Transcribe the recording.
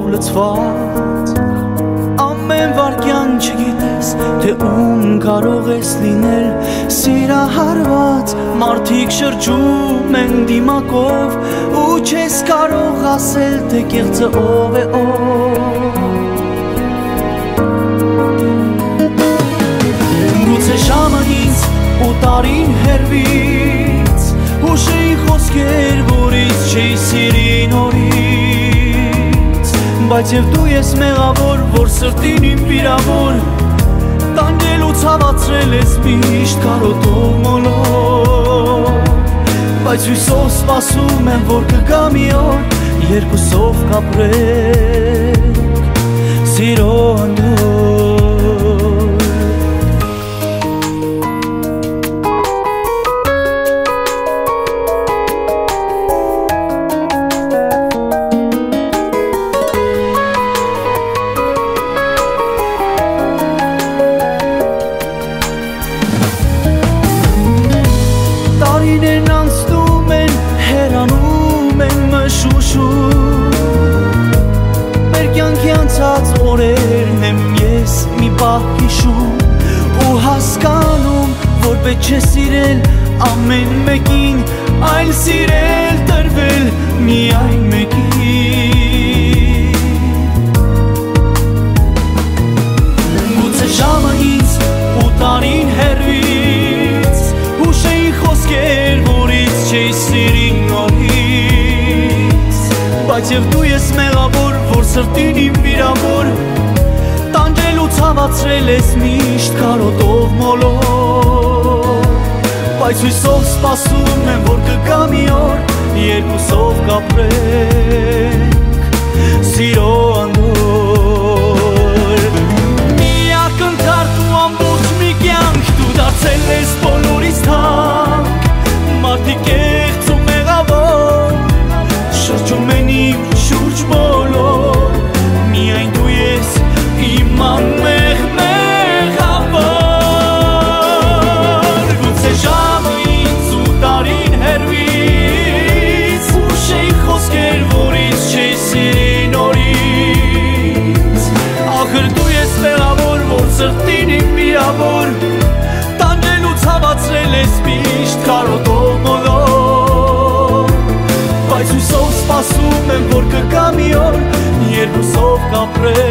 լցված ամեն վարքյան չգիտես թե ում կարող ես լինել սիրահարված մարդիկ շրջում են դիմակով ու չես կարող ասել թե կեղծը ով է ով գուցե ժամը ինձ ու տարին հեռվից հուշեի խոսքեր որից չէի սիրի նորից բայց և դու ես մեղավոր որ սրտին իմ վիրավոր տանջելուց հավացրել ես միշտ կարոտով մոլոր բայց հույսով սպասում եմ որ կգա մի օր երկուսով կապրենք սիրո անդոր Տարիներն անցնում են, հեռանում են մշուշում Մեր կյանքի անցած օրերն եմ ես մի պահ հիշում ու հասկանում, որ պետք չէ սիրել ամեն մեկին այլ սիրել տրվել միայն մեկին Գուցե ժամը ինձ ու տարին հեռվից հուշեի խոսքեր, որից չէի սիրի նորից բայց և դու ես մեղավոր, որ սրտին իմ վիրավոր տանջելուց հավացրել ես միշտ կարոտով մոլոր բայց հույսով սպասում եմ, որ կգա մի օր երկուսով կապրենք սիրո անդոր մի ակնթարթ ու ամբողջ մի կյանք դու դարձել ես բոլորիս թանկ մարդիկ կեղծ ու մեղավոր շրջում են իմ շուրջ բոլոր միայն դու ես իմ անմեղ մեղավոր գուցե ժամը ինձ ու տարին հեռվից հուշեի խոսքեր որից չէի սիրի նորից ախր դու ես մեղավոր որ սրտին իմ վիրավոր տանջելուց հավացրել ես միշտ կարոտով մոլոր բայց հույսով սպասում եմ որ կգա մի օր երկուսով կապրենք